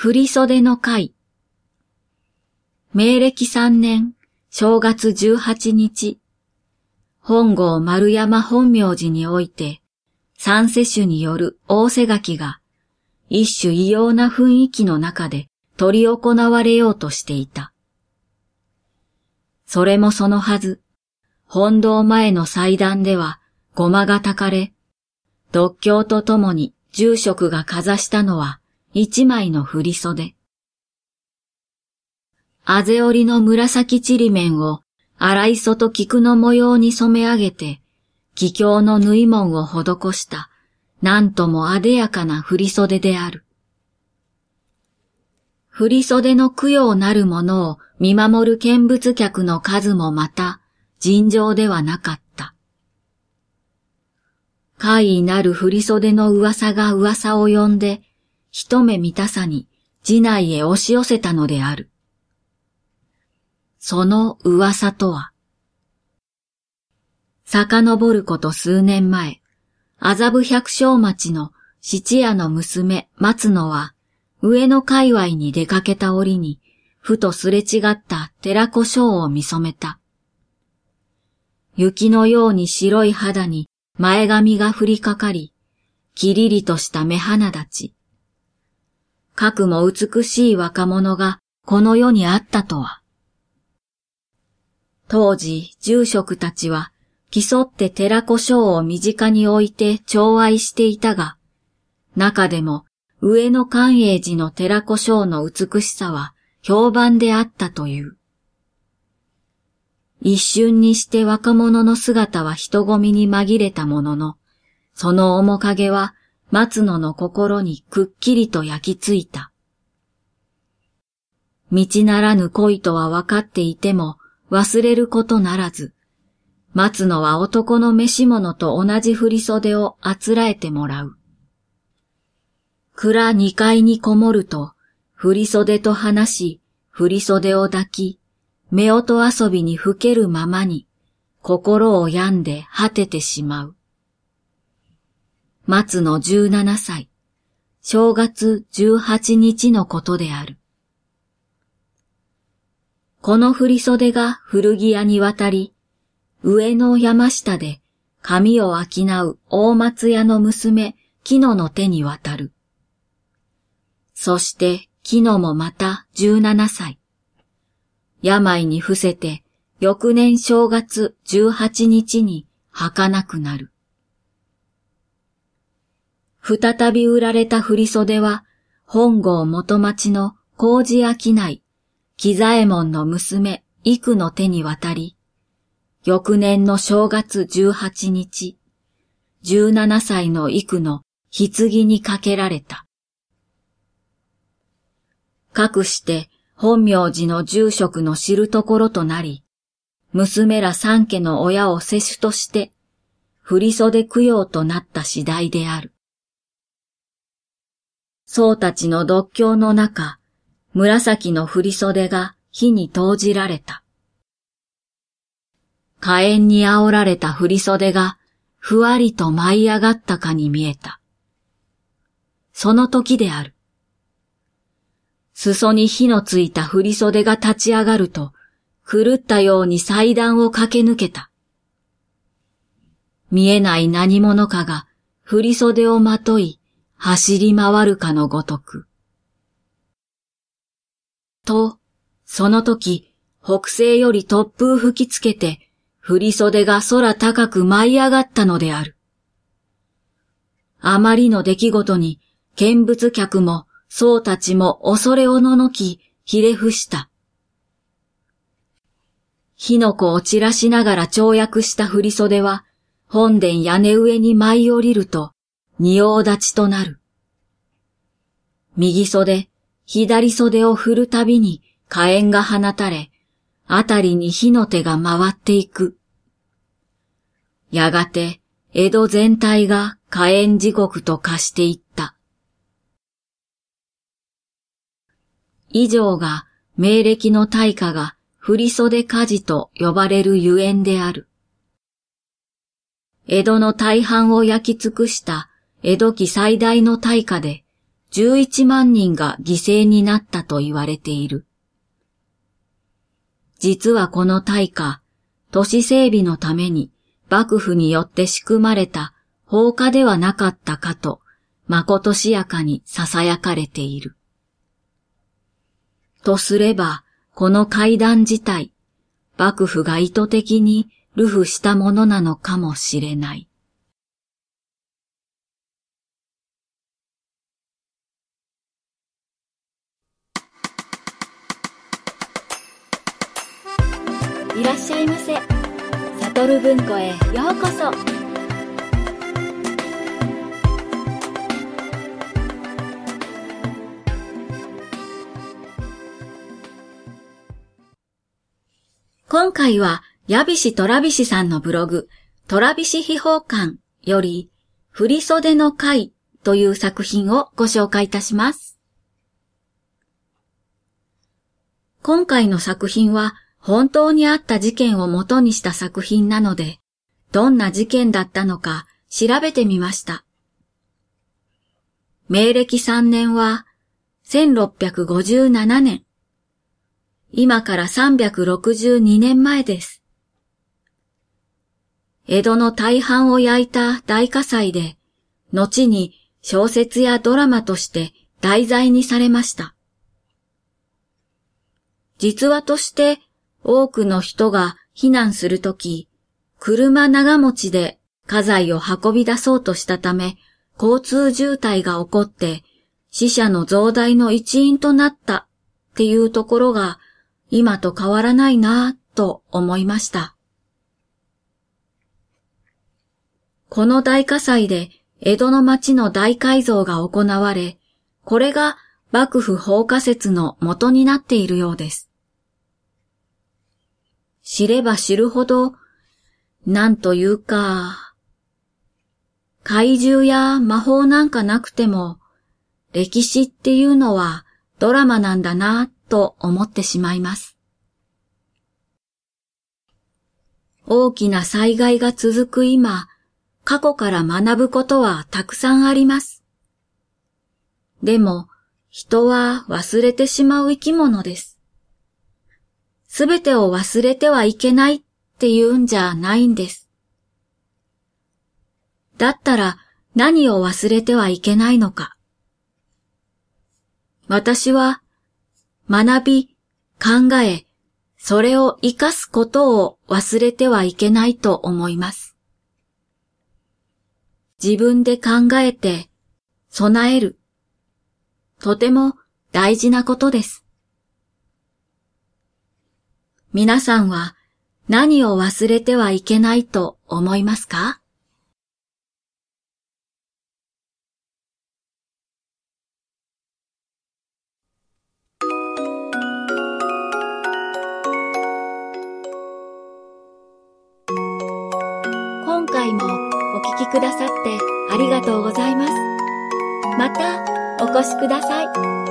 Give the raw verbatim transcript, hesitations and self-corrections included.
振袖の会。明暦三年、正月十八日、本郷丸山本明寺において、三世主による仰せ書きが、一種異様な雰囲気の中で執り行われようとしていた。それもそのはず、本堂前の祭壇では護摩が焚かれ、読経とともに住職がかざしたのは一枚の振袖。あぜ織りの紫ちりめんを粗磯と菊の模様に染め上げて、桔梗の縫い紋を施したなんとも艶やかな振袖である。振袖の供養なるものを見守る見物客の数もまた尋常ではなかった。怪異なる振袖の噂が噂を呼んで、一目見たさに寺内へ押し寄せたのである。その噂とは、遡ること数年前、麻布百姓町の質屋の娘松野は、上野界隈に出かけた折に、ふとすれ違った寺子庄を見初めた。雪のように白い肌に前髪が降りかかり、きりりとした目鼻立ち。かくも美しい若者がこの世にあったとは。当時、住職たちは、競って寺子庄を身近に置いて寵愛していたが、中でも上野寛永寺の寺子庄の美しさは評判であったという。一瞬にして若者の姿は人混みに紛れたものの、その面影は松野の心にくっきりと焼き付いた。道ならぬ恋とは分かっていても忘れることならず、松野は男の召し物と同じ振袖をあつらえてもらう。蔵二階にこもると、振袖と話し、振袖を抱き、夫婦遊びにふけるままに、心を病んで果ててしまう。松野十七歳、正月十八日のことである。この振袖が古着屋に渡り、上の山下で髪を商う大松屋の娘、木野の手に渡る。そして木野もまた十七歳。病に伏せて翌年正月十八日に儚くなる。再び売られた振袖は本郷元町の麹商い、喜左衛門の娘、幾の手に渡り、翌年の正月十八日、十七歳の幾の棺にかけられた。かくして本明寺の住職の知るところとなり、娘ら三家の親を世主として、振袖供養となった次第である。僧たちの読経の中、紫の振袖が火に投じられた。火炎に煽られた振袖がふわりと舞い上がったかに見えた。その時である。裾に火のついた振袖が立ち上がると、狂ったように祭壇を駆け抜けた。見えない何者かが振袖をまとい、走り回るかのごとく。と、その時、北西より突風吹きつけて、振袖が空高く舞い上がったのである。あまりの出来事に、見物客も僧たちも恐れおののき、ひれ伏した。火の粉を散らしながら跳躍した振袖は、本殿屋根上に舞い降りると、仁王立ちとなる。右袖、左袖を振るたびに火炎が放たれ、あたりに火の手が回っていく。やがて、江戸全体が火炎地獄と化していった。以上が、明暦の大火が振袖火事と呼ばれるゆえんである。江戸の大半を焼き尽くした江戸期最大の大火で、 じゅういちまんにんが犠牲になったと言われている。実はこの大火、都市整備のために幕府によって仕組まれた放火ではなかったかと、まことしやかに囁かれている。とすれば、この会談自体、幕府が意図的に流布したものなのかもしれない。いらっしゃいませ。悟文庫へようこそ。今回は、矢菱虎菱さんのブログ、虎菱秘宝館より、振袖の会という作品をご紹介いたします。今回の作品は、本当にあった事件を元にした作品なので、どんな事件だったのか調べてみました。明暦さんねんは、せんろっぴゃくごじゅうななねん。今からさんびゃくろくじゅうにねんまえです。江戸の大半を焼いた大火災で、後に小説やドラマとして題材にされました。実話として多くの人が避難するとき、車長持ちで家財を運び出そうとしたため、交通渋滞が起こって死者の増大の一因となったっていうところが今と変わらないなぁと思いました。この大火災で江戸の町の大改造が行われ、これが幕府放火説の元になっているようです。知れば知るほど、なんというか、怪獣や魔法なんかなくても、歴史っていうのはドラマなんだなぁと思ってしまいます。大きな災害が続く今、過去から学ぶことはたくさんあります。でも、人は忘れてしまう生き物です。すべてを忘れてはいけないっていうんじゃないんです。だったら何を忘れてはいけないのか。私は学び、考え、それを生かすことを忘れてはいけないと思います。自分で考えて備える。とても大事なことです。皆さんは何を忘れてはいけないと思いますか？今回もお聞きくださってありがとうございます。またお越しください。